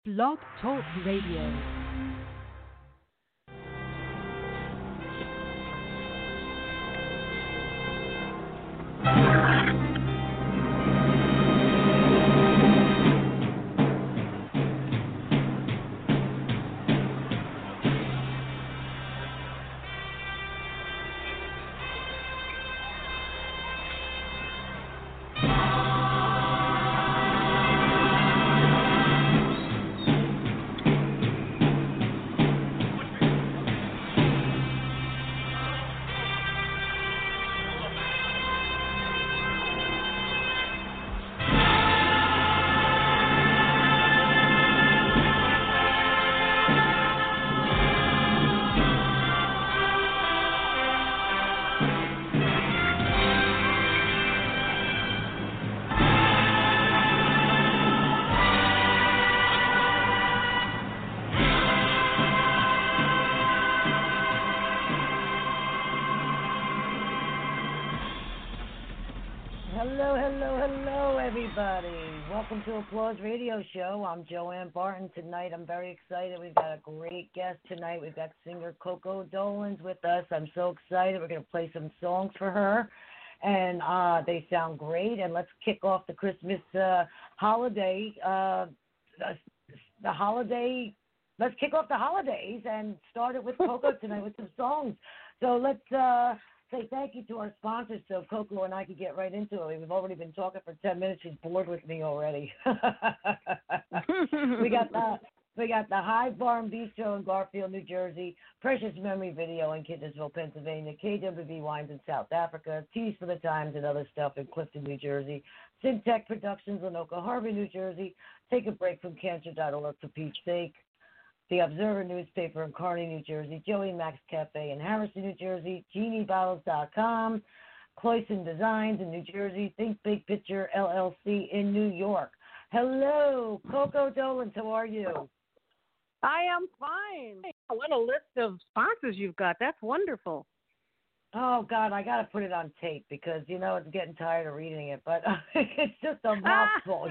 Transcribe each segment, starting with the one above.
Blog Talk Radio. Hello, everybody. Welcome to Applause Radio Show. I'm Joanne Barton. Tonight, I'm very excited. We've got a great guest tonight. We've got singer Coco Dolans with us. I'm so excited. We're going to play some songs for her, and they sound great. And let's kick off the Christmas holiday. Let's kick off the holidays and start it with Coco tonight with some songs. So let's say thank you to our sponsors so Coco and I could get right into it. We've already been talking for 10 minutes. She's bored with me already. We got the Hive Bar and Bistro in Garfield, New Jersey, Precious Memory Video in Kidnesville, Pennsylvania, KWB Wines in South Africa, Teas for the Times and other stuff in Clifton, New Jersey, Syntech Productions in Oka Harbor, New Jersey, Take a Break from Cancer.org for Pete's sake, The Observer newspaper in Kearney, New Jersey, Joey Max Cafe in Harrison, New Jersey, GenieBottles.com, Cloyson Designs in New Jersey, Think Big Picture LLC in New York. Hello, Coco Dolans, how are you? I am fine. What a list of sponsors you've got. That's wonderful. Oh, God, I got to put it on tape because, it's getting tired of reading it, but it's just a mouthful,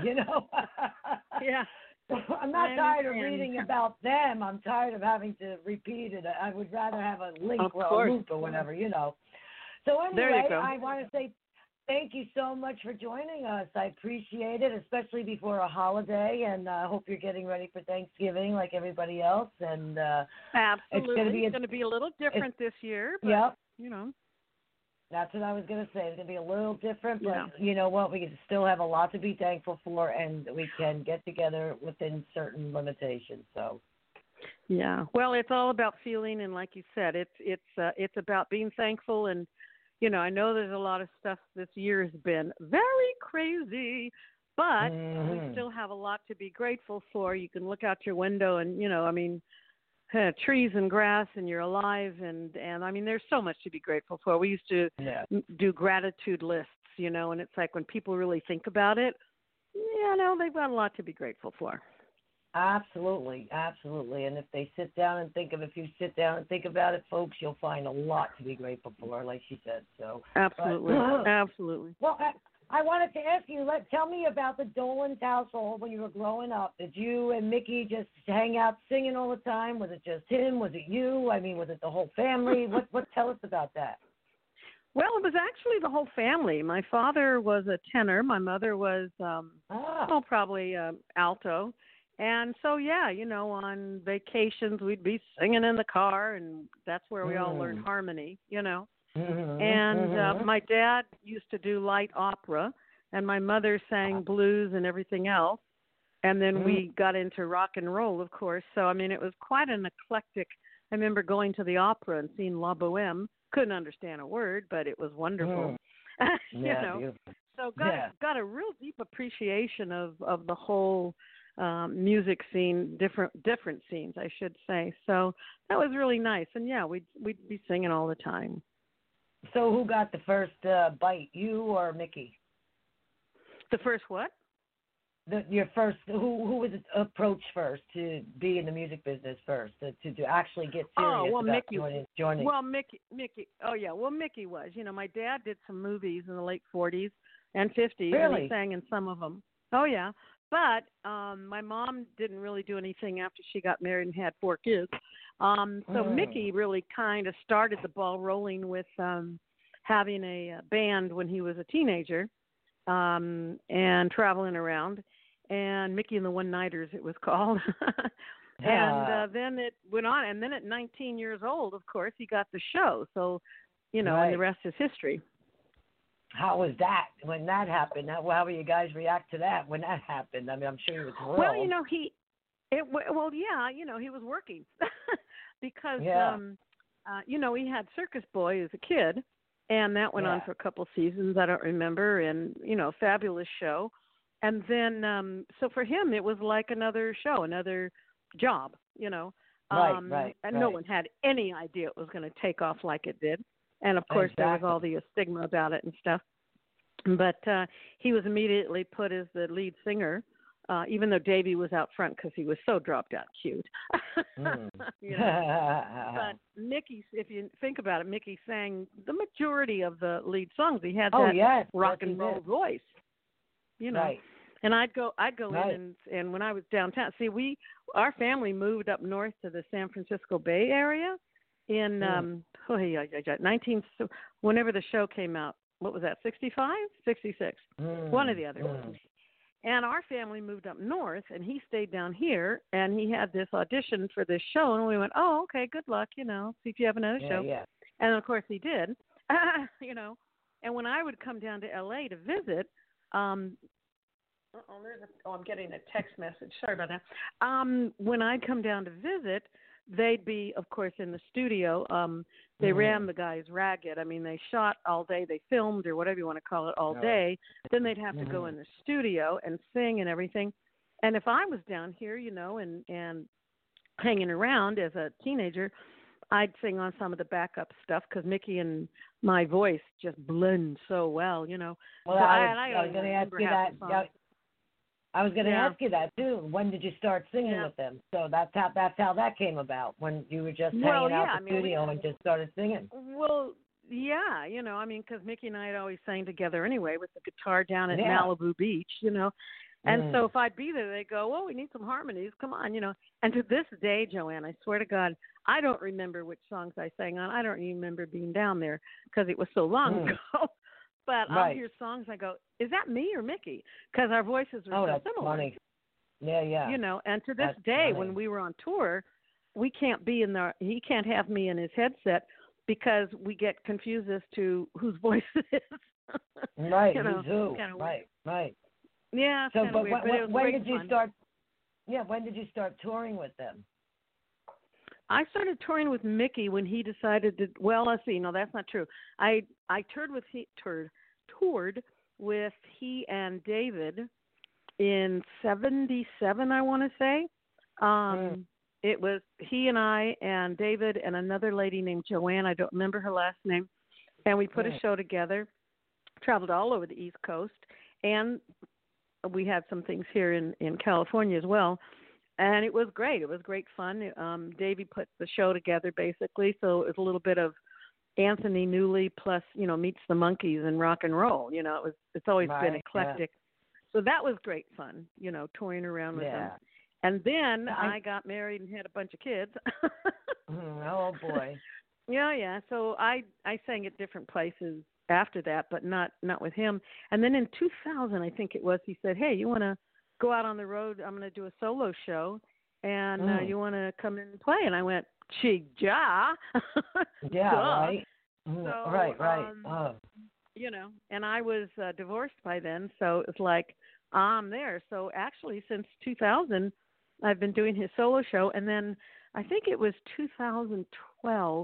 Yeah. I'm not tired of reading about them. I'm tired of having to repeat it. I would rather have a link or a loop or whatever, So anyway, I want to say thank you so much for joining us. I appreciate it, especially before a holiday, and I hope you're getting ready for Thanksgiving like everybody else. And absolutely, it's going to be a little different this year. But, yep. That's what I was going to say. It's going to be a little different, but you know what? We can still have a lot to be thankful for, and we can get together within certain limitations. So, yeah. Well, it's all about feeling, and like you said, it's about being thankful. And I know there's a lot of stuff this year has been very crazy, but we still have a lot to be grateful for. You can look out your window, and trees and grass, and you're alive, and I mean, there's so much to be grateful for. We used to do gratitude lists, and it's like when people really think about it, they've got a lot to be grateful for. Absolutely. And if you sit down and think about it, folks, you'll find a lot to be grateful for, like she said. So absolutely, absolutely. Well, I wanted to ask you, tell me about the Dolans household when you were growing up. Did you and Mickey just hang out singing all the time? Was it just him? Was it you? I mean, was it the whole family? What tell us about that? Well, it was actually the whole family. My father was a tenor. My mother was, probably alto. And so, on vacations, we'd be singing in the car, and that's where we all learned harmony, And my dad used to do light opera, and my mother sang blues and everything else. And then we got into rock and roll, of course. So, I mean, it was quite an eclectic. I remember going to the opera and seeing La Boheme. Couldn't understand a word, but it was wonderful. Beautiful. So got a real deep appreciation of the whole music scene, different scenes, I should say. So that was really nice. And, we'd be singing all the time. So who got the first bite, you or Mickey? The first what? Your first. Who was approached first to be in the music business first to actually get serious about Mickey, joining? Well, Mickey. Oh yeah. Well, Mickey was. My dad did some movies in the late 40s and 50s. Really? And he sang in some of them. Oh yeah. But my mom didn't really do anything after she got married and had 4 kids. So Mickey really kind of started the ball rolling with having a band when he was a teenager and traveling around. And Mickey and the One-Nighters, it was called. And then it went on. And then at 19 years old, of course, he got the show. So, and the rest is history. How was that when that happened? How will you guys react to that when that happened? I mean, I'm sure he was thrilled. Well, he was working because, he had Circus Boy as a kid, and that went on for a couple seasons. I don't remember, and fabulous show. And then, so for him, it was like another show, another job. Right. And no one had any idea it was going to take off like it did. And, of course, there was all the stigma about it and stuff. But he was immediately put as the lead singer, even though Davey was out front because he was so dropped-out cute. But Mickey, if you think about it, Mickey sang the majority of the lead songs. He had that rock and roll voice, Right. And I'd go in and when I was downtown, our family moved up north to the San Francisco Bay Area in whenever the show came out. What was that, 65, 66? One or the other. And our family moved up north, and he stayed down here, and he had this audition for this show, and we went, oh, okay, good luck, see if you have another show. Yeah. And, of course, he did, And when I would come down to L.A. to visit, I'm getting a text message. Sorry about that. When I'd come down to visit, they'd be, of course, in the studio. They ran the guys ragged. I mean, they shot all day. They filmed or whatever you want to call it all day. Then they'd have to go in the studio and sing and everything. And if I was down here, and hanging around as a teenager, I'd sing on some of the backup stuff because Mickey and my voice just blend so well, Well, so I was going to ask you that. I was going to ask you that too. When did you start singing with them? So that's how that came about. When you were just hanging out in the studio and just started singing. Well, yeah, because Mickey and I had always sang together anyway with the guitar down at Malibu Beach, And so if I'd be there, they'd go, "Oh, we need some harmonies. Come on, And to this day, Joanne, I swear to God, I don't remember which songs I sang on. I don't even remember being down there because it was so long ago. But I'll hear songs, I go, is that me or Mickey? Because our voices are so similar. Funny. Yeah. And to this day, when we were on tour, we can't be he can't have me in his headset because we get confused as to whose voice it is. Right, who's who. Right. Yeah. So, but weird, when did you start? Yeah, when did you start touring with them? I started touring with Mickey when he decided to. Well, let's see. No, that's not true. I toured with he and David in '77. I want to say. It was he and I and David and another lady named Joanne. I don't remember her last name. And we put a show together. Traveled all over the East Coast, and we had some things here in California as well. And it was great. It was great fun. Davey put the show together, basically, so it was a little bit of Anthony Newley plus, meets the Monkees and rock and roll. It's always been eclectic. So that was great fun, touring around with them. And then I got married and had a bunch of kids. Oh, boy. Yeah. So I sang at different places after that, but not with him. And then in 2000, I think it was, he said, hey, you want to go out on the road? I'm going to do a solo show, and you want to come in and play? And I went, yeah. Yeah, right. So, right. And I was divorced by then, so it's like, I'm there. So actually, since 2000, I've been doing his solo show, and then I think it was 2012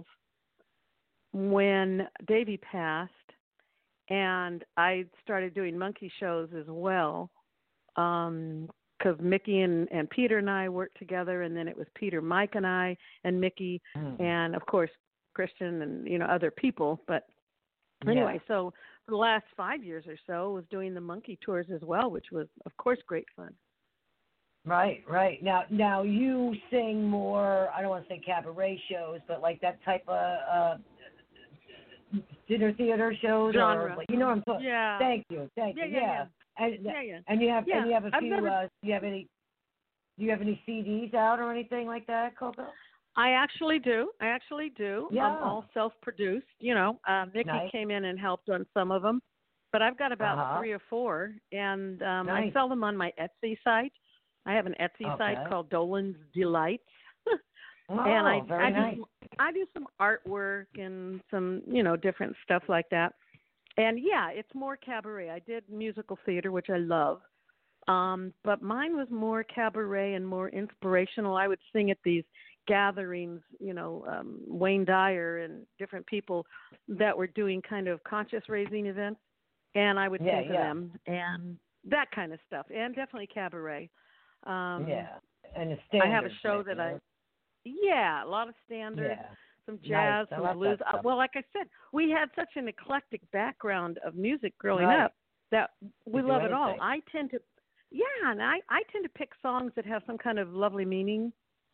when Davey passed, and I started doing monkey shows as well, because Mickey and Peter and I worked together, and then it was Peter, Mike, and I, and Mickey, and, of course, Christian and, other people. But anyway, so for the last 5 years or so, I was doing the monkey tours as well, which was, of course, great fun. Right. Now you sing more, I don't want to say cabaret shows, but like that type of dinner theater shows? Genre. Or, what I'm talking. Yeah. Thank you. Yeah. And you have a I've few. never... Do you have any CDs out or anything like that, Coco? I actually do. Yeah. All self-produced. Nikki Nice. came in and helped on some of them, but I've got about 3 or 4, and nice. I sell them on my Etsy site. I have an Etsy site called Dolan's Delights, and I do some artwork and some different stuff like that. And yeah, it's more cabaret. I did musical theater, which I love, but mine was more cabaret and more inspirational. I would sing at these gatherings, Wayne Dyer and different people that were doing kind of conscious raising events, and I would sing to them and that kind of stuff, and definitely cabaret. And the standard. I have a show that a lot of standard, some jazz, some blues. Well, like I said, we had such an eclectic background of music growing up that we love it all. I tend to pick songs that have some kind of lovely meaning.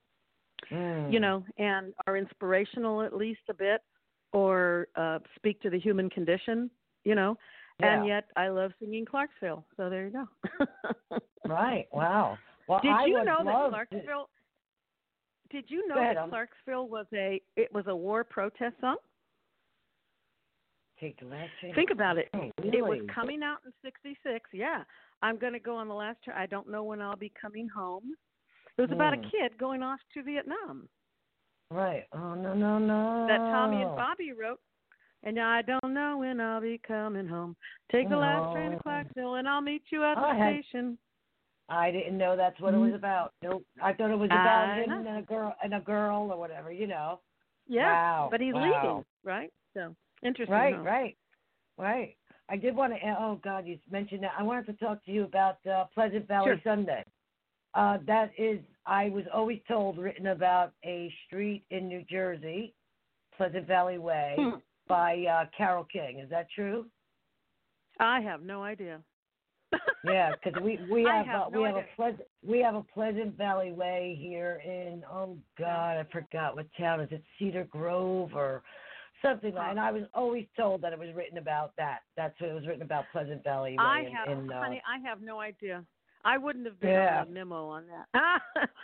And are inspirational at least a bit, or speak to the human condition, and yet I love singing Clarksville. So there you go. Right. Wow. Well, Did you know that Clarksville was a war protest song? Take the last train. Think about it. Oh, really? It was coming out in '66. Yeah. I'm going to go on the last train. I don't know when I'll be coming home. It was about a kid going off to Vietnam. Right. Oh, no. That Tommy and Bobby wrote. And I don't know when I'll be coming home. Take the last train to Clarksville, and I'll meet you at the station. I didn't know that's what it was about. Nope. I thought it was about him and a girl or whatever, Yeah. Wow. But he's leaving, right? So, interesting. Right. I did want to, oh, God, you mentioned that. I wanted to talk to you about Pleasant Valley Sunday. That is, I was always told, written about a street in New Jersey, Pleasant Valley Way, by Carole King. Is that true? I have no idea. Yeah, because we have a Pleasant Valley Way here in, oh God, I forgot what town is it, Cedar Grove or something like. And I was always told that it was written about that. That's what it was written about, Pleasant Valley Way. Honey, I have no idea. I wouldn't have been on a memo on that.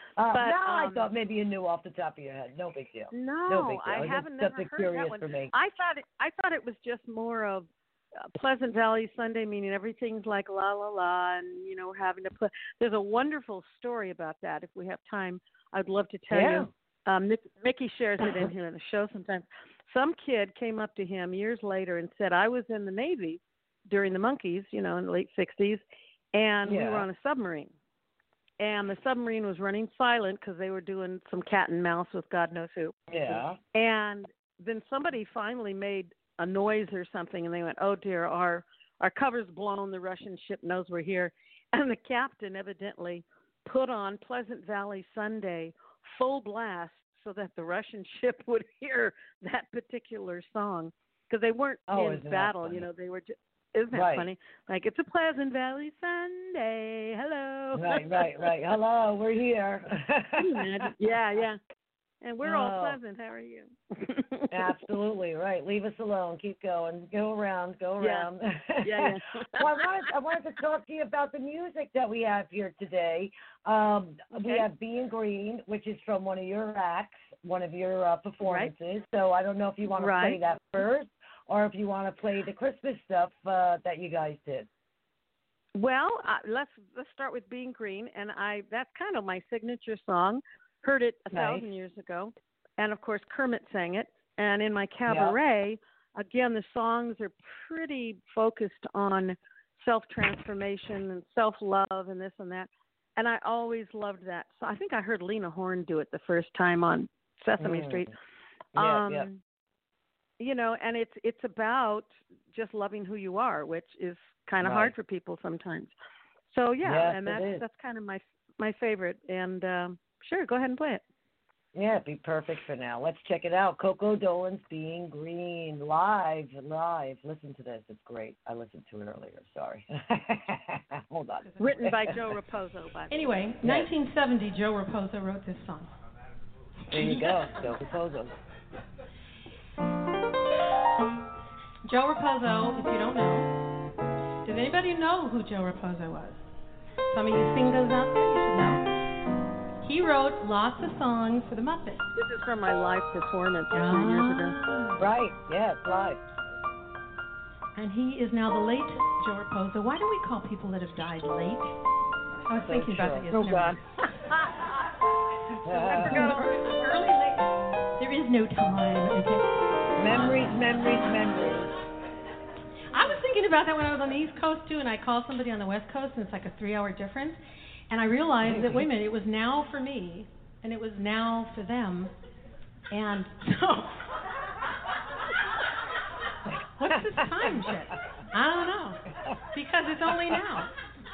I thought maybe you knew off the top of your head. No big deal. No big deal. I haven't never heard that one. For me. I thought it was just more of Pleasant Valley Sunday, meaning everything's like la la la, and we're having to play. There's a wonderful story about that. If we have time, I'd love to tell you. Mickey shares it in here in the show sometimes. Some kid came up to him years later and said, "I was in the Navy during the Monkees, in the late '60s." And we were on a submarine, and the submarine was running silent because they were doing some cat and mouse with God knows who. Yeah. And then somebody finally made a noise or something, and they went, "Oh dear, our cover's blown. The Russian ship knows we're here." And the captain evidently put on Pleasant Valley Sunday full blast so that the Russian ship would hear that particular song, because they weren't in battle. They were just. Isn't that funny? Like, it's a Pleasant Valley Sunday. Hello. Right. Hello, we're here. Yeah. And we're all pleasant. How are you? Absolutely, right. Leave us alone. Keep going. Go around. Yeah. Well, I wanted to talk to you about the music that we have here today. We have Being Green, which is from one of your acts, one of your performances. Right. So I don't know if you want to play that first, or if you want to play the Christmas stuff that you guys did. Well, let's start with Being Green, and that's kind of my signature song. Heard it 1,000 years ago, and of course Kermit sang it. And in my cabaret, again, the songs are pretty focused on self-transformation and self-love and this and that. And I always loved that. So I think I heard Lena Horne do it the first time on Sesame Street. And it's about just loving who you are, which is kind of hard for people sometimes. So and that's kind of my favorite. And sure, go ahead and play it. Yeah, it'd be perfect for now. Let's check it out. Coco Dolan's Being Green, live. Listen to this. It's great. I listened to it earlier. Sorry. Hold on. Written by Joe Raposo, by the way. Anyway, 1970, Joe Raposo wrote this song. There you go, Joe Raposo. Joe Raposo, if you don't know, did anybody know who Joe Raposo was? Some of you singers out there, you should know. He wrote lots of songs for the Muppets. This is from my live performance a few years ago. Right, yes, right. And he is now the late Joe Raposo. Why do we call people that have died late? I was thinking about that yesterday. Oh, God. Early, late. There is no time, okay? Memories. I was thinking about that when I was on the East Coast, too, and I called somebody on the West Coast, and it's like a 3-hour difference. And I realized that, wait a minute, it was now for me, and it was now for them. And so, what's this time shit? I don't know. Because it's only now.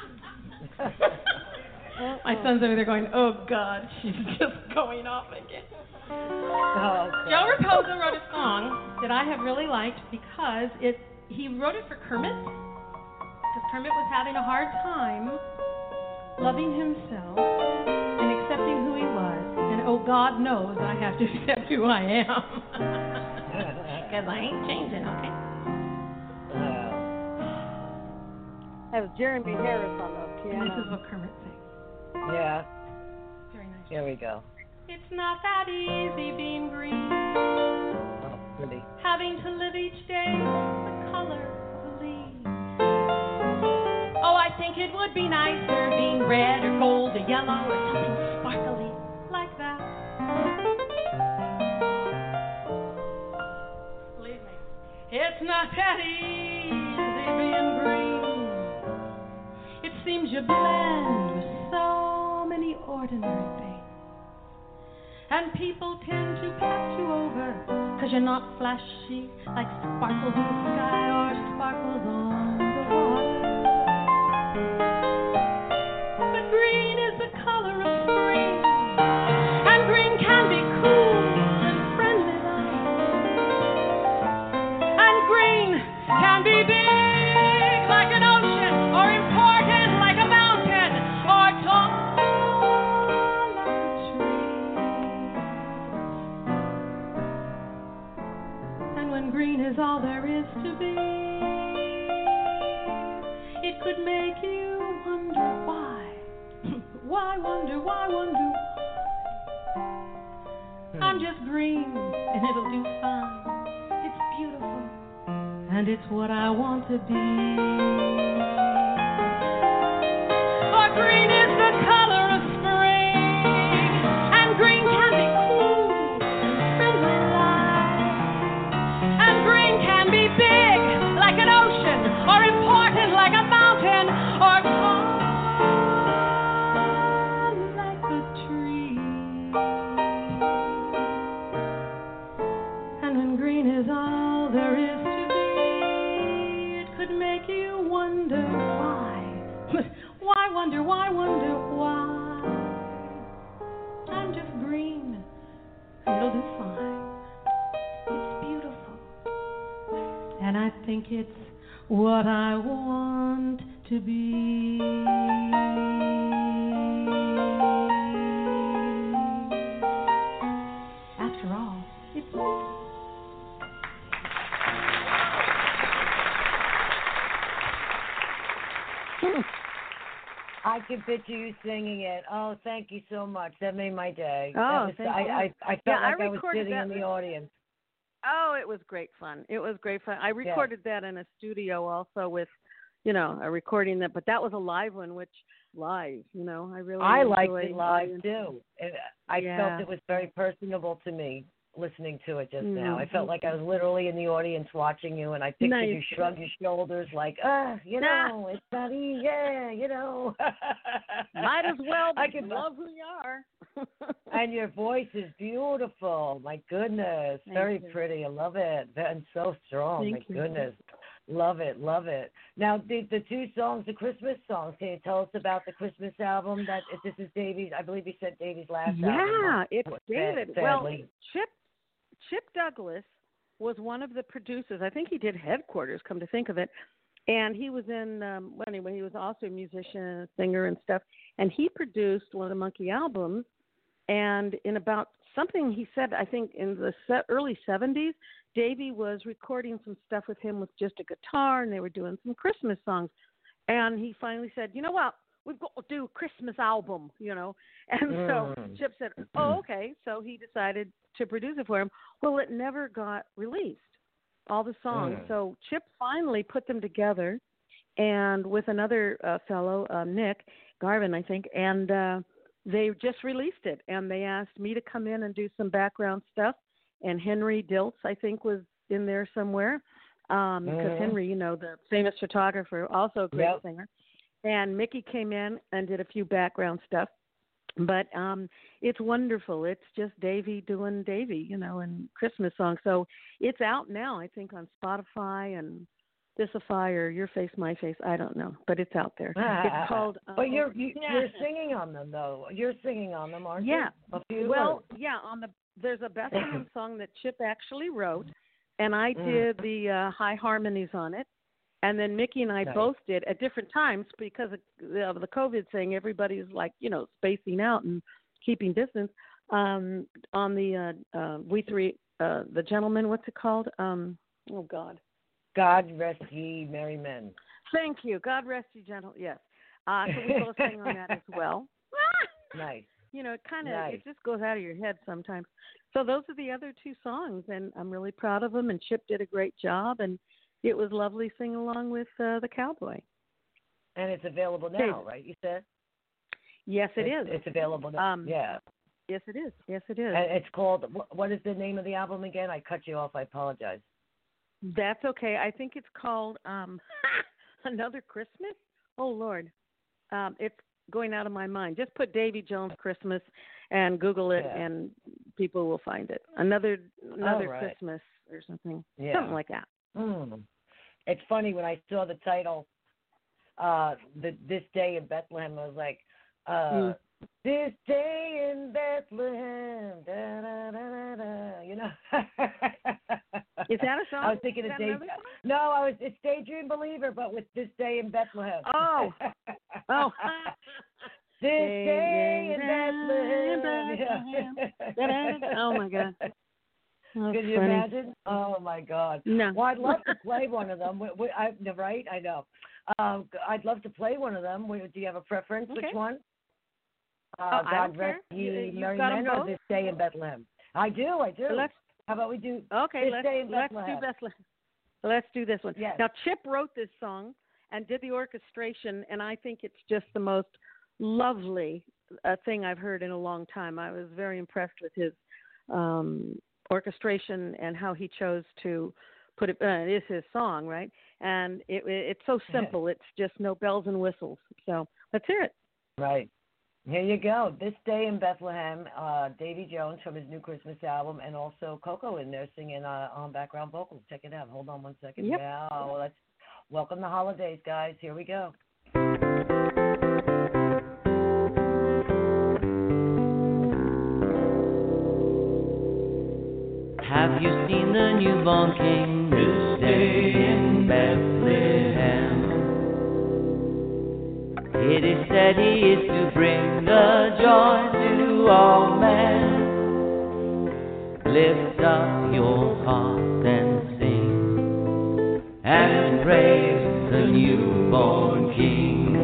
My son's over there going, oh, God, she's just going off again. Oh, Joe Raposo wrote a song that I have really liked because he wrote it for Kermit, because Kermit was having a hard time loving himself and accepting who he was. And oh, God knows I have to accept who I am. Because I ain't changing, okay? That was Jeremy Harris on the And piano. this is what Kermit sings. Yeah, Very nice. here we go. It's not that easy being green, Oh, pretty. having to live each day the color of a leaf. Oh, I think it would be nicer being red or gold or yellow or something sparkly like that. Believe me, it's not that easy being green. It seems you blend with so many ordinary things. And people tend to pass you over, 'cause you're not flashy like sparkles in the sky or sparkles on the water. But green is the color of spring, and green can be cool and friendly like. And green can be big like an ocean, or important like a mountain, or tall like a tree. And when green is all there is to be, it could make you wonder why. Why wonder, why wonder? I'm just green, and it'll do fine. It's beautiful, and it's what I want to be. For green is the color of spring, and green can be cool and friendly like. And green can be big like an ocean, or important like a mountain, or tall like a tree. And when green is all there is to be, it could make you wonder why. Why wonder, why wonder, why? I'm just green, and it'll do fine. It's beautiful, and I think it's what I want to be. After all, it's me. I can picture you singing it. Oh, thank you so much. That made my day. Oh, that was, thank you. I felt Yeah, like I I was recorded sitting that in the audience. Oh, it was great fun. It was great fun. I recorded that in a studio also with, a recording that, but that was a live one, which live, I really I enjoyed liked it live audience. too. I felt it was very personable to me listening to it just now. I felt like I was literally in the audience watching you, and I pictured you shrug your shoulders like, it's not easy, Might as well I can love who you are. And your voice is beautiful. My goodness. Very pretty. I love it. And so strong. Thank you. Goodness. Love it. Love it. Now, the two songs, the Christmas songs, can you tell us about the Christmas album? This is Davy's, I believe you said Davy's last album. Yeah, it's David. Well, Sadly. Chip Douglas was one of the producers. I think he did Headquarters, come to think of it. And he was in, he was also a musician, a singer and stuff. And he produced one of the Monkey albums. And in about something he said, I think in the early 70s, Davy was recording some stuff with him with just a guitar, and they were doing some Christmas songs. And he finally said, you know what? We've got to do a Christmas album, And so Chip said, oh, okay. So he decided to produce it for him. Well, it never got released, all the songs. So Chip finally put them together, and with another fellow, Nick Garvin, I think, and they just released it. And they asked me to come in and do some background stuff. And Henry Diltz, I think, was in there somewhere. Because Henry, the famous photographer, also a great singer. And Mickey came in and did a few background stuff. But it's wonderful. It's just Davy doing Davy, and Christmas songs. So it's out now, I think, on Spotify and Thisify or Your Face, My Face. I don't know, but it's out there. It's called. But you're singing on them, though. You're singing on them, aren't you? Yeah. Well, yeah. There's a Bethlehem song that Chip actually wrote, and I did the high harmonies on it. And then Mickey and I both did at different times because of the COVID thing. Everybody's like, spacing out and keeping distance. On the We Three, the Gentlemen, what's it called? Oh God. God rest ye merry men. Thank you. God rest ye gentle. Yes. So we both sang on that as well. Nice. It kind of it just goes out of your head sometimes. So those are the other two songs, and I'm really proud of them. And Chip did a great job, and it was lovely singing along with the cowboy. And it's available now, right? You said. Yes, it is. It's available now. Yeah. Yes, it is. Yes, it is. And it's called. What is the name of the album again? I cut you off. I apologize. That's okay. I think it's called Another Christmas. Oh Lord, it's going out of my mind. Just put Davy Jones Christmas and Google it, and people will find it. Another Christmas or something. Yeah. Something like that. It's funny when I saw the title, This Day in Bethlehem. I was like, This Day in Bethlehem. Da, da, da, da, da. Is that a song? I was thinking of Daydream. No, it's Daydream Believer, but with This Day in Bethlehem. Oh. This Day in Bethlehem. Oh my God. Can you imagine? Oh my God. No. Well, I'd love to play one of them. Right? I know. I'd love to play one of them. Do you have a preference? Okay. Which one? God rest ye merry men, or This Day in Bethlehem? I do. How about we do This Day in Bethlehem? Let's do Bethlehem. Let's do this one. Yes. Now, Chip wrote this song and did the orchestration, and I think it's just the most lovely thing I've heard in a long time. I was very impressed with his orchestration and how he chose to put it. It is his song, right? And it's so simple. It's just no bells and whistles. So let's hear it. Right. Here you go. This Day in Bethlehem, Davy Jones from his new Christmas album, and also Coco in there singing on background vocals. Check it out. Hold on one second. Yep. Yeah, let's welcome the holidays, guys. Here we go. Have you seen the newborn King this day in Bethlehem? It is said he is to bring the joy to all men. Lift up your heart and sing and praise the newborn King.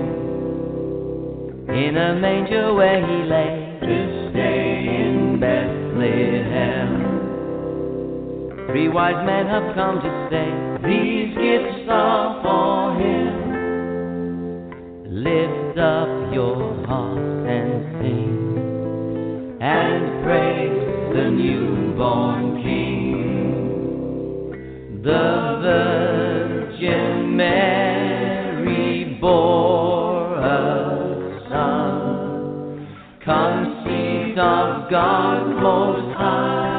In a manger where he lay this day in Bethlehem. 3 wise men have come to say, these gifts are for him. Lift up your heart and sing, and praise the newborn King. The Virgin Mary bore a son, conceived of God Most High.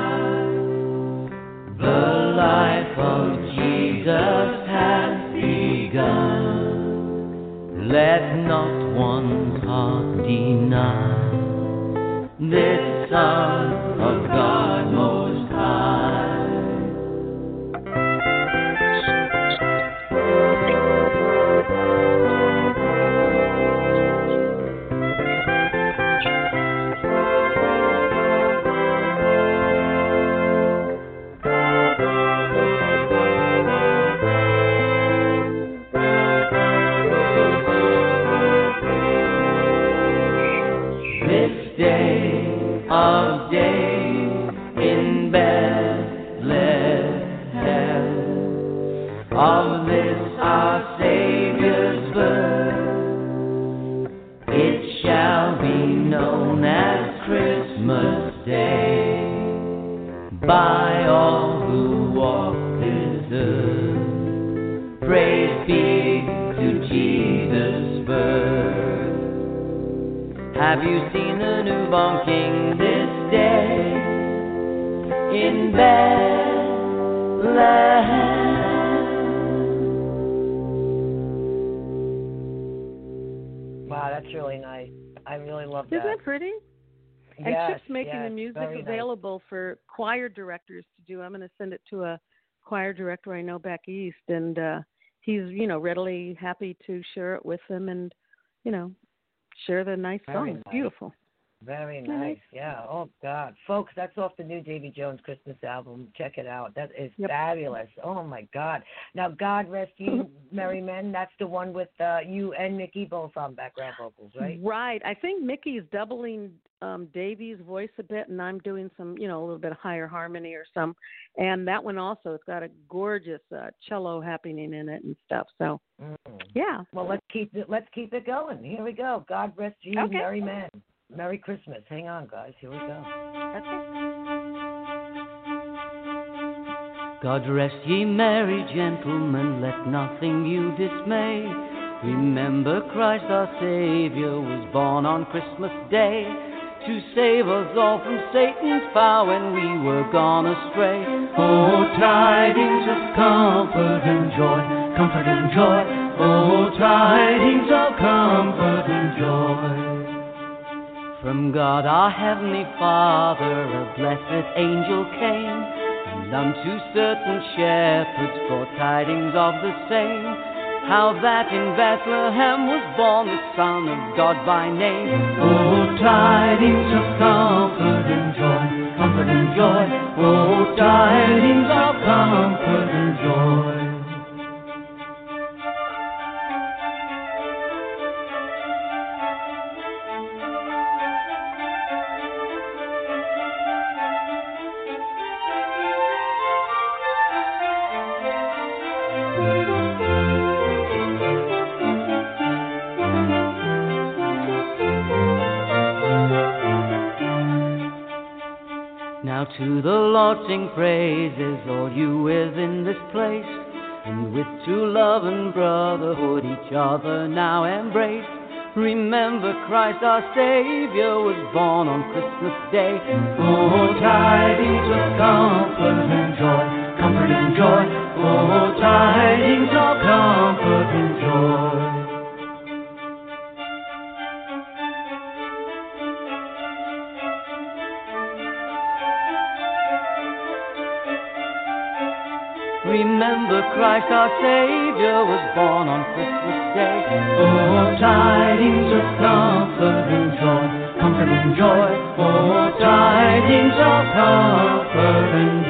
The life of Jesus has begun. Let not one's heart deny this Son of God Most High. day in Bethlehem. Of this our Savior's birth, it shall be known as Christmas Day by all who walk this earth. Praise be to Jesus' birth. Have you seen the newborn King this day in Bethlehem? Wow, that's really nice. I really love that. Isn't that pretty? And Yes, Chip's making yes, the music very nice. available for choir directors to do. I'm going to send it to a choir director I know back east, and he's, readily happy to share it with them and, share the nice Very songs. nice. Beautiful. Very nice. Yeah. Oh, God. Folks, that's off the new Davy Jones Christmas album. Check it out. That is fabulous. Oh, my God. Now, God Rest You, Merry Men, that's the one with you and Mickey both on background vocals, right? Right. I think Mickey's doubling Davy's voice a bit, and I'm doing some, a little bit of higher harmony or some. And that one also, it's got a gorgeous cello happening in it and stuff. So, yeah. Well, let's keep it going. Here we go. God Rest You, Okay. Merry Men. Merry Christmas. Hang on, guys. Here we go. God rest ye merry gentlemen, let nothing you dismay. Remember Christ our Savior was born on Christmas Day to save us all from Satan's power when we were gone astray. Oh, tidings of comfort and joy, comfort and joy. Oh, tidings of comfort and joy. From God our Heavenly Father a blessed angel came, and unto certain shepherds brought tidings of the same, how that in Bethlehem was born the Son of God by name. Oh, tidings of comfort and joy, comfort and joy. Oh, tidings of comfort and joy. Now to the Lord sing praises, all you within this place, and with true love and brotherhood each other now embrace. Remember Christ our Savior was born on Christmas Day. Oh, tidings of comfort and joy, comfort and joy. Oh, tidings of comfort and joy. Remember Christ our Savior was born on Christmas Day. Oh, tidings of comfort and joy, comfort and joy. Oh, tidings of comfort and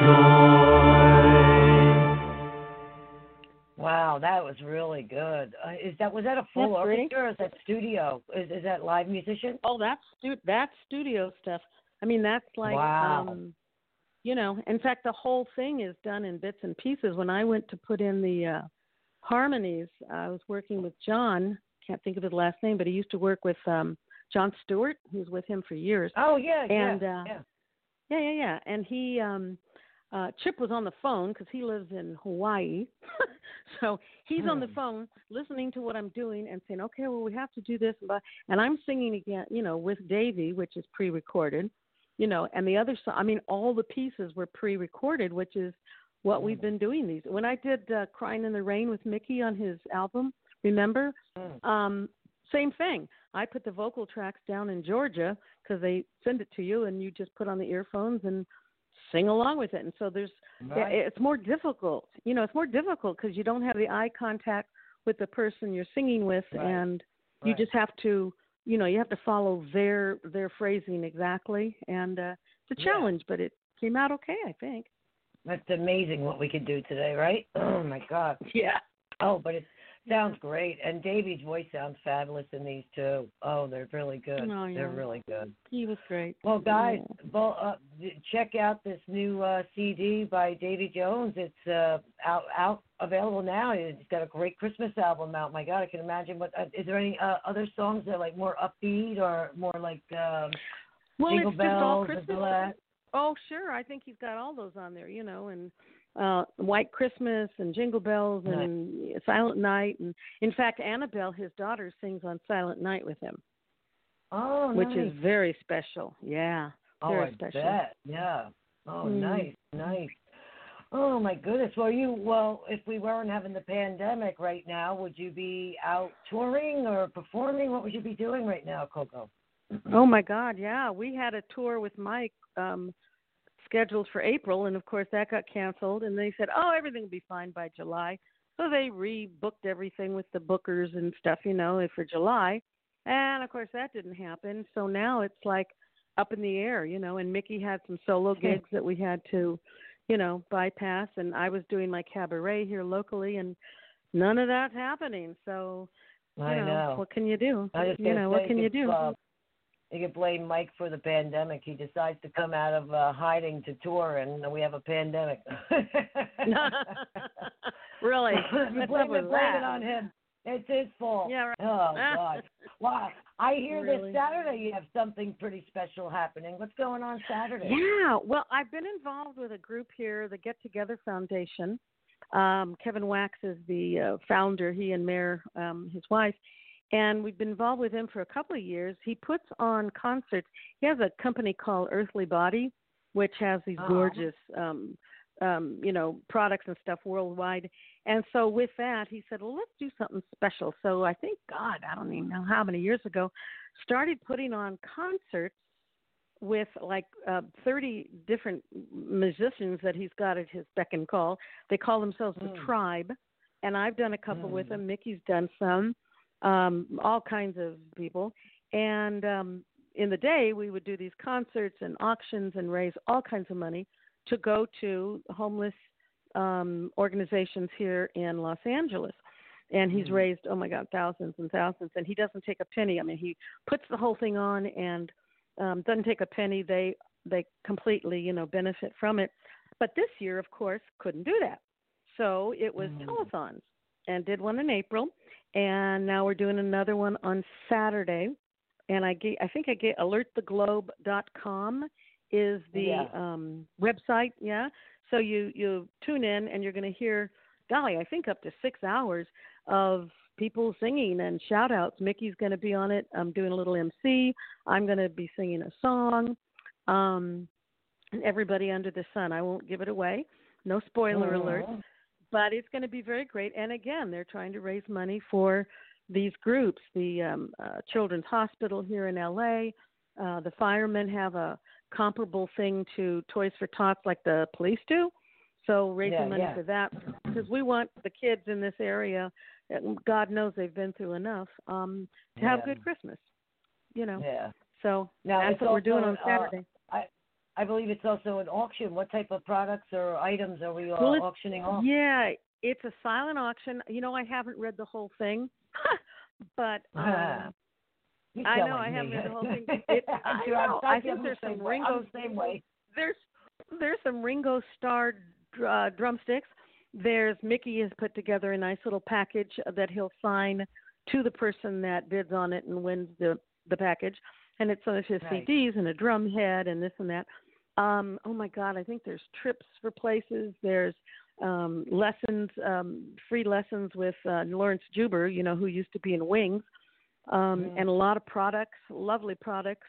joy. Wow, that was really good. Was that a full orchestra or is that studio? Is that live musician? Oh, that's studio stuff. I mean, that's like, wow. In fact, the whole thing is done in bits and pieces. When I went to put in the harmonies, I was working with John. Can't think of his last name, but he used to work with John Stewart. He was with him for years. Oh, yeah, and, yeah. And he, Chip was on the phone because he lives in Hawaii. So he's on the phone listening to what I'm doing and saying, okay, well, we have to do this. And I'm singing again, with Davy, which is pre-recorded. And the other song, all the pieces were pre-recorded, which is what we've been doing these. When I did Crying in the Rain with Mickey on his album, remember? Same thing. I put the vocal tracks down in Georgia because they send it to you and you just put on the earphones and sing along with it. And so it's more difficult. It's more difficult because you don't have the eye contact with the person you're singing with, and you just have to, you have to follow their phrasing exactly. And it's a challenge, but it came out okay, I think. That's amazing what we can do today, right? Oh, my God. Yeah. Oh, but Sounds great. And Davey's voice sounds fabulous in these too. Oh, they're really good. Oh, yeah. They're really good. He was great. Well, guys, check out this new CD by Davy Jones. It's out available now. He's got a great Christmas album out. My God, I can imagine. What is there any other songs that are like more upbeat or more like Jingle it's just all Bells and Christmas. all that? Oh, sure. I think he's got all those on there, and White Christmas and Jingle Bells and Silent Night. And in fact, Annabelle, his daughter, sings on Silent Night with him. Oh, nice. Which is very special. Yeah. Very special. Bet. Yeah. Oh, nice. Oh my goodness. Well, if we weren't having the pandemic right now, would you be out touring or performing? What would you be doing right now, Coco? Oh my God, yeah. We had a tour with Mike scheduled for April, and of course that got canceled. And they said, everything will be fine by July. So they rebooked everything with the bookers and stuff, for July. And of course that didn't happen. So now it's like up in the air, And Mickey had some solo gigs that we had to, bypass. And I was doing my cabaret here locally, and none of that's happening. So, I know. What can you do? What can you do? You could blame Mike for the pandemic. He decides to come out of hiding to tour, and we have a pandemic. Really? blame it on him. It's his fault. Yeah, right. Oh, God. Wow. I hear Really? this Saturday you have something pretty special happening. What's going on Saturday? Yeah. Well, I've been involved with a group here, the Get Together Foundation. Kevin Wax is the founder, he and Mare, his wife. And we've been involved with him for a couple of years. He puts on concerts. He has a company called Earthly Body, which has these gorgeous, products and stuff worldwide. And so with that, he said, well, let's do something special. So I think, God, I don't even know how many years ago, started putting on concerts with like 30 different musicians that he's got at his beck and call. They call themselves the Tribe. And I've done a couple with him. Mickey's done some. All kinds of people. And in the day, we would do these concerts and auctions and raise all kinds of money to go to homeless organizations here in Los Angeles. And he's raised, oh, my God, thousands and thousands. And he doesn't take a penny. I mean, he puts the whole thing on and doesn't take a penny. They completely, benefit from it. But this year, of course, couldn't do that. So it was telethons, and did one in April. And now we're doing another one on Saturday. And I think alerttheglobe.com is the website, yeah. So you tune in and you're going to hear, golly, I think up to 6 hours of people singing and shout-outs. Mickey's going to be on it. I'm doing a little MC. I'm going to be singing a song. And everybody under the sun. I won't give it away. No spoiler alert. But it's going to be very great. And, again, they're trying to raise money for these groups. The Children's Hospital here in L.A., the firemen have a comparable thing to Toys for Tots like the police do. So raising money for that, because we want the kids in this area, God knows they've been through enough, to have a good Christmas, Yeah. So now, that's what we're doing on Saturday. I believe it's also an auction. What type of products or items are we auctioning off? Yeah, it's a silent auction. I haven't read the whole thing, but I know I haven't read the whole thing. I think there's some Ringo. There's some Ringo Starr drumsticks. There's Mickey has put together a nice little package that he'll sign to the person that bids on it and wins the package. And it's some of his CDs and a drum head and this and that. Oh, my God, I think there's trips for places. There's lessons, free lessons with Lawrence Juber, who used to be in Wings, and a lot of products, lovely products.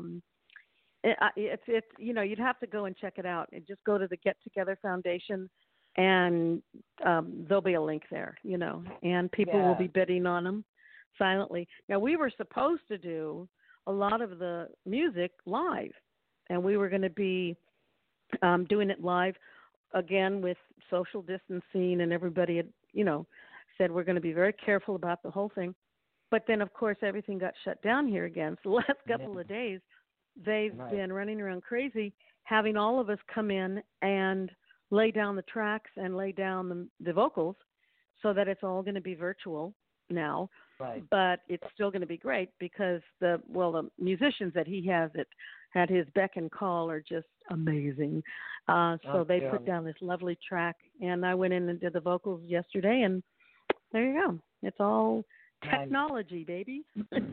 It's you'd have to go and check it out. And just go to the Get Together Foundation, and there'll be a link there, and people will be bidding on them silently. Now, we were supposed to do a lot of the music live, and we were going to be doing it live again with social distancing, and everybody had, said we're going to be very careful about the whole thing. But then, of course, everything got shut down here again. So the last couple of days, they've been running around crazy, having all of us come in and lay down the tracks and lay down the vocals so that it's all going to be virtual now. Right. But it's still going to be great because the musicians that he has at his beck and call are just amazing. So they put down this lovely track, and I went in and did the vocals yesterday, and there you go. It's all technology, baby.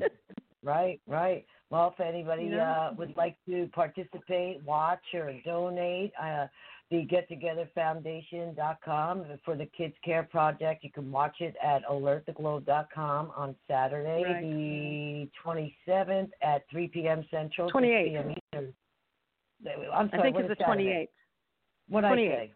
Right. Well, if anybody would like to participate, watch, or donate, the GetTogetherFoundation.com for the Kids Care Project. You can watch it at alerttheglobe.com on Saturday, the 27th at 3 p.m. Central, 28th. 6 p.m. Eastern. I'm sorry, I think it's the 28th. What did I say?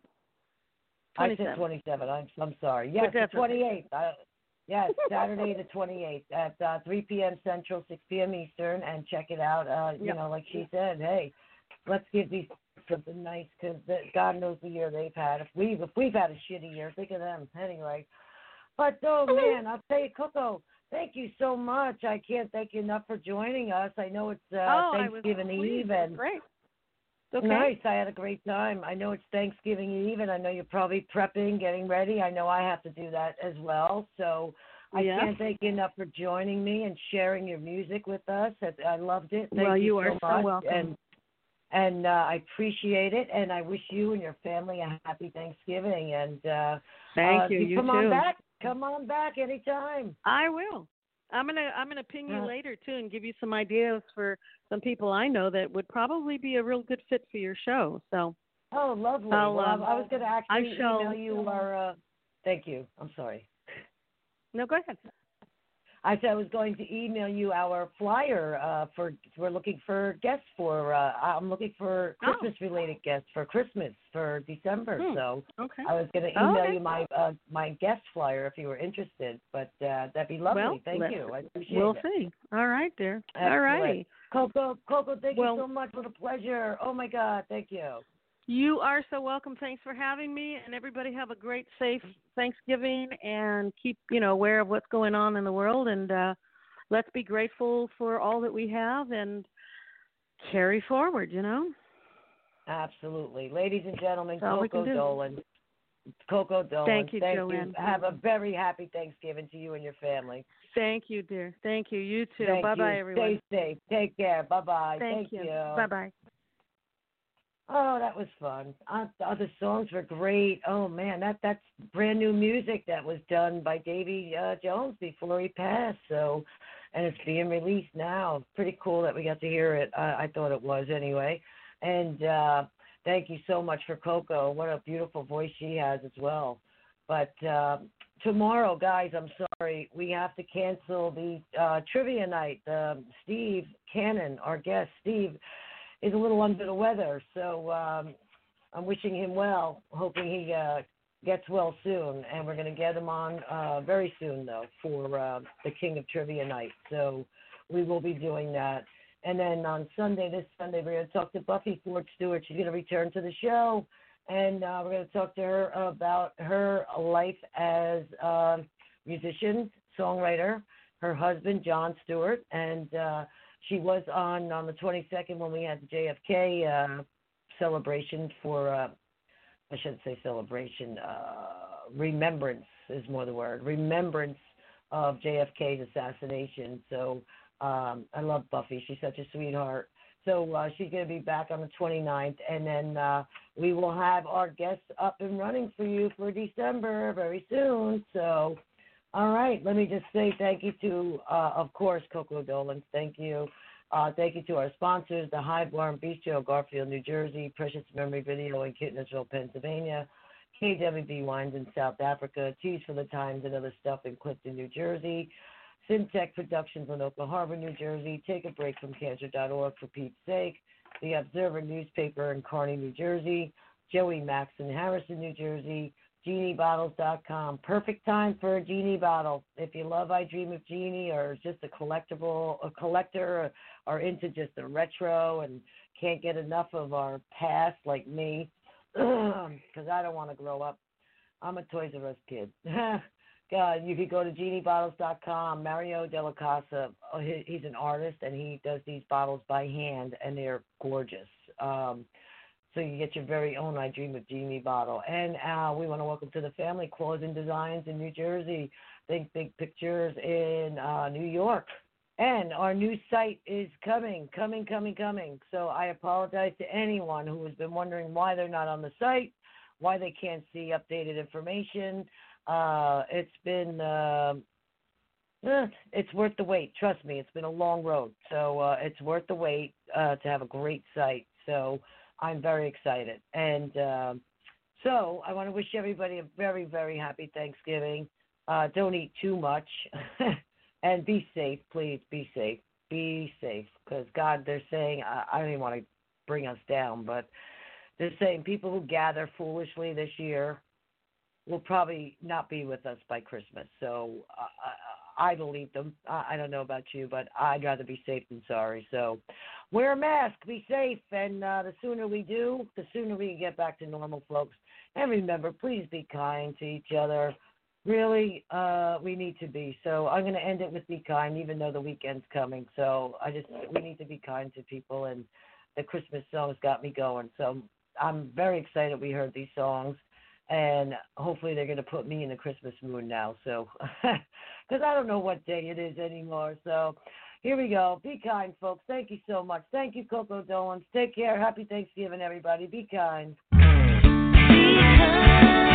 27. I said 27. I'm sorry. Yes, the 28th. Yes, Saturday the 28th at 3 p.m. Central, 6 p.m. Eastern, and check it out. You know, like she said, hey, let's give these something nice because God knows the year they've had. If we've had a shitty year, think of them anyway. But man, I'll tell you, Coco, thank you so much. I can't thank you enough for joining us. I know it's Thanksgiving Eve, and great. Okay. Nice. I had a great time. I know it's Thanksgiving Eve, and I know you're probably prepping, getting ready. I know I have to do that as well. So I can't thank you enough for joining me and sharing your music with us. I loved it. Thank you are so much. welcome. And I appreciate it, and I wish you and your family a happy Thanksgiving. And thank you. You come too. on back. Come on back anytime. I will. I'm gonna ping you later too and give you some ideas for some people I know that would probably be a real good fit for your show. So. Oh, lovely. I was going to actually email you our. Thank you. I'm sorry. No, go ahead. I said I was going to email you our flyer we're looking for guests for. I'm looking for Christmas-related guests for Christmas for December. So I was going to email you my guest flyer if you were interested. But that'd be lovely. Well, thank you. I appreciate we'll it. We'll see. All right, dear. Excellent. All righty. Coco, thank you so much. What a pleasure. Oh my God, thank you. You are so welcome. Thanks for having me, and everybody have a great, safe Thanksgiving, and keep aware of what's going on in the world, and let's be grateful for all that we have and carry forward. Absolutely, ladies and gentlemen, Coco Dolan. Coco Dolan. Thank you, Joanne. Have a very happy Thanksgiving to you and your family. Thank you, dear. Thank you. You too. Bye-bye, everyone. Stay safe. Take care. Bye-bye. Thank you. Bye-bye. Oh, that was fun. The other songs were great. Oh, man, that's brand new music that was done by Davy Jones before he passed. So, and it's being released now. Pretty cool that we got to hear it. I thought it was anyway. And thank you so much for Coco. What a beautiful voice she has as well. But tomorrow, guys, I'm sorry, we have to cancel the trivia night. Steve Cannon, our guest, Steve, is a little under the weather, so I'm wishing him well, hoping he gets well soon, and we're going to get him on very soon, though, for the King of Trivia Night. So we will be doing that. And then on this Sunday, we're going to talk to Buffy Ford Stewart. She's going to return to the show, and we're going to talk to her about her life as a musician, songwriter, her husband, John Stewart, and she was on the 22nd when we had the JFK celebration for, I shouldn't say celebration, remembrance is more the word, remembrance of JFK's assassination. So I love Buffy. She's such a sweetheart. So she's going to be back on the 29th, and then we will have our guests up and running for you for December very soon. So, all right, let me just say thank you to, of course, Coco Dolan. Thank you. Thank you to our sponsors, the High Barn Bistro, Garfield, New Jersey, Precious Memory Video in Kitnessville, Pennsylvania, KWB Wines in South Africa, Tees for the Times and Other Stuff in Clifton, New Jersey, Syntech Productions in Oklahoma Harbor, New Jersey, Take a Break from Cancer.org for Pete's sake, The Observer newspaper in Kearney, New Jersey, Joey Max in Harrison, New Jersey, GenieBottles.com. Perfect time for a Genie bottle. If you love I Dream of Jeannie or just a collector or into just the retro and can't get enough of our past like me, because I don't want to grow up. I'm a Toys R Us kid. God, you could go to GenieBottles.com. Mario Della Casa, he's an artist, and he does these bottles by hand, and they're gorgeous. So you get your very own I Dream of Jeannie bottle. And we want to welcome to the family Claws and Designs in New Jersey. Think Big Pictures in New York. And our new site is coming. So I apologize to anyone who has been wondering why they're not on the site, why they can't see updated information. It's been, it's worth the wait. Trust me, it's been a long road. So it's worth the wait to have a great site. So I'm very excited. And so I want to wish everybody a very, very happy Thanksgiving. Don't eat too much. And be safe, please. Be safe. Be safe. Because, God, they're saying, I don't even want to bring us down, but they're saying people who gather foolishly this year will probably not be with us by Christmas. So I believe them. I don't know about you, but I'd rather be safe than sorry. So wear a mask, be safe, and the sooner we do, the sooner we can get back to normal, folks. And remember, please be kind to each other. Really, we need to be. So I'm going to end it with be kind, even though the weekend's coming. So we need to be kind to people, and the Christmas songs got me going. So I'm very excited we heard these songs. And hopefully they're going to put me in the Christmas mood now. So, because I don't know what day it is anymore. So here we go. Be kind, folks. Thank you so much. Thank you, Coco Dolans. Take care. Happy Thanksgiving, everybody. Be kind. Be kind.